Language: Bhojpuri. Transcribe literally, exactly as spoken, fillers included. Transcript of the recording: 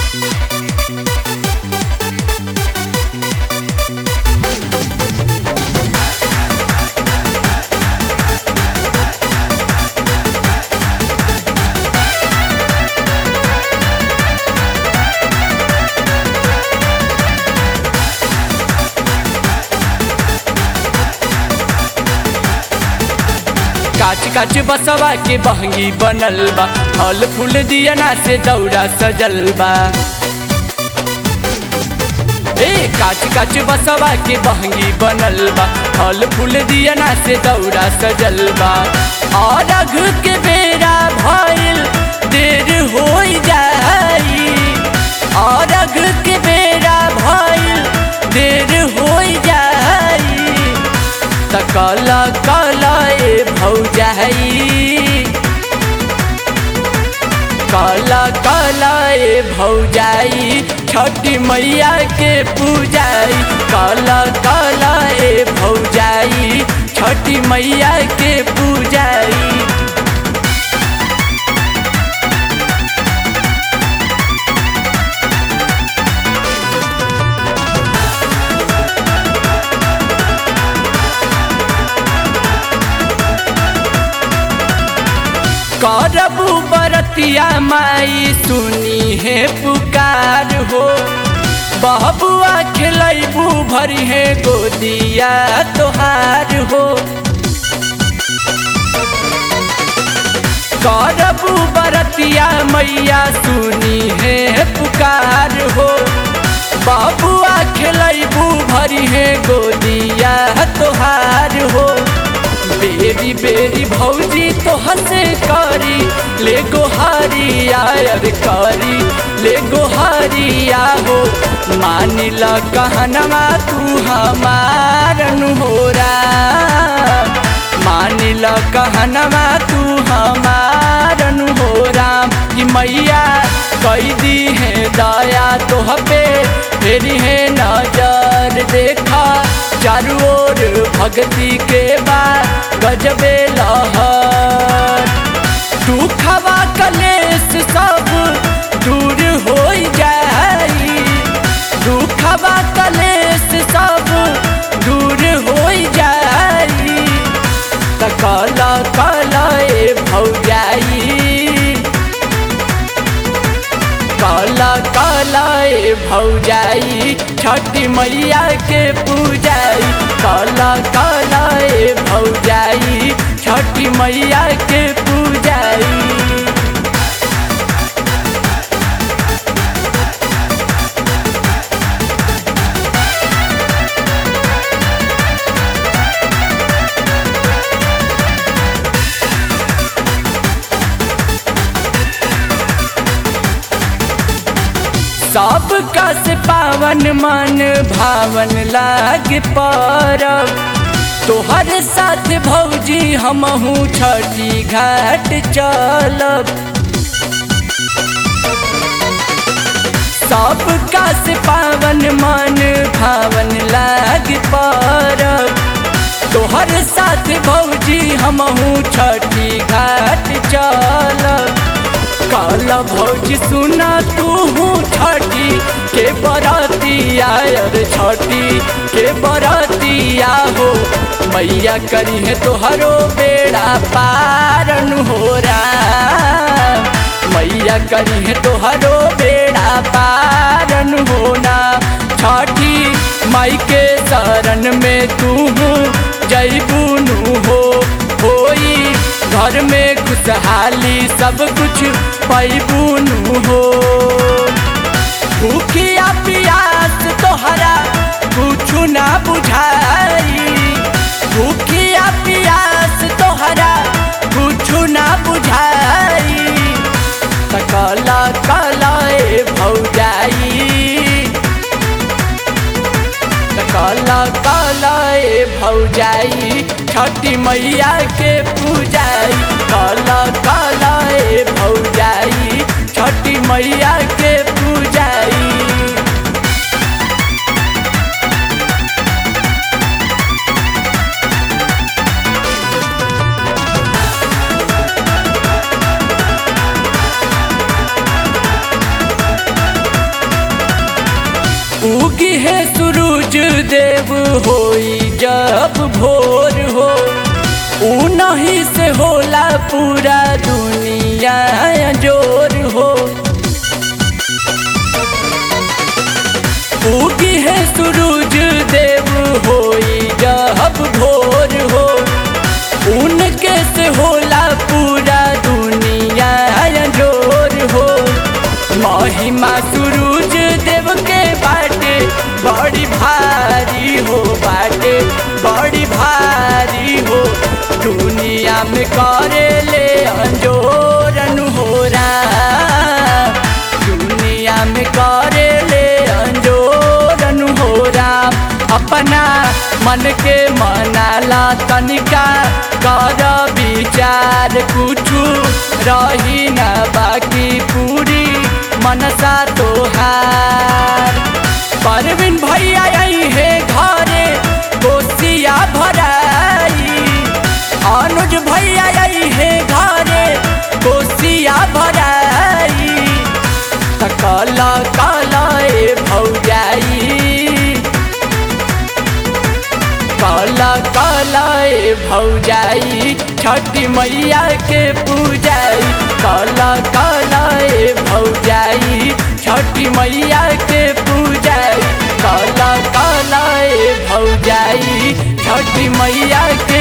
काच काच बसवा के बहंगी बनल बा, फल फूल दियना से दौरा सजल बा। ए काच काच बसवा के बहंगी बनल बा, फल फूल दियना से दौरा सजल बा। और अघ के बेरा भइल देर हो जाई, और अघ के बेरा भइल देर हो जाई। त काला काला ए भौजाई, काला काला ए भौजाई, छठी मैया के पूजाई। काला काला ए भौजाई, छठी मैया के पूजाई। करबू बरतिया माई सुनी है पुकार हो, बहबुआ खिलैबू भरी है गोदिया तोहार हो। करबू बरतिया मैया सुनी है पुकार हो, बहबुआ खिलैबू भरी है गोदिया तोहार हो। बेरी बेरी भौजी तो हंसे करी ले गोहारिया यार करी ले गोहारिया हो। मानिला कहनवा तू हमार नुहोरा, मानिला कहनवा तू हमार नुहोरा। कि मैया कई दी है दया तोह पे, फेरी है नजर देखा चारू ओर भक्ति के बाद गजबे लहर। दुखवा कलेश सब दूर हो जाई, दुखवा कलेश सब दूर हो जाई। त काला काला ए भौजाई, काला काला ए भौजाई, छठी मैया के पूजाई। काला काला ए भौजाई, छठी मैया के पूजाई। सब कस पावन मन भावन लाग परब, तोहर साथ भौजी हमहू छठी घाट चलब। सब कस पावन मन भावन लाग परब, तोहर साथ भौजी हमहू छठी घाट चलब। काला भौजी सुना तू छठी के बरातिया यार, छठी के बरातिया हो। मैया करी है तोहरो बेड़ा पार नुहोरा, मैया करी है तोहरो बेड़ा पार नुहोना। छठी माई के शरण में तू जैबू नु हो, होई घर में खुशहाली सब कुछ पैबू नु हो। भूखिया पियास तोहरा कुछ ना बुझाई, भूखिया पियास तोहरा कुछ ना बुझाई। त काला काला ए भौजाई, त काला काला ए भौजाई, छठी मैया के पूजाई। काला काला ए भौजाई, छठी मैया के पूजाई। उगी है सूरज देव होई जब भोर हो, उनही से होला पूरा दुनिया जोर हो। उगी है सूरज देव होई जब भोर हो, उनके से होला पूरा दुनिया जोर हो। महिमा सूरज देव के बाटे बड़ी भारी हो, बाटे बड़ी भारी हो। दुनिया में करे ले अंजोरन हो राम, दुनिया में करे ले अंजोरन हो राम। अपना मन के मनाला तनिका कर विचार, कुछु रही न बाकी पूरी मनसा तोहार। परवीन भैया आई है घरे कोसिया भराई, अनुज भैया आई है घरे कोसिया भराई। कला कला ए भौजाई, कला कला ए भौजाई, छठी मैया के पूजाई। कला कला ए भौजाई, छठी मैया के पूजाई। कला कला ए भौजाई, छठी मैया के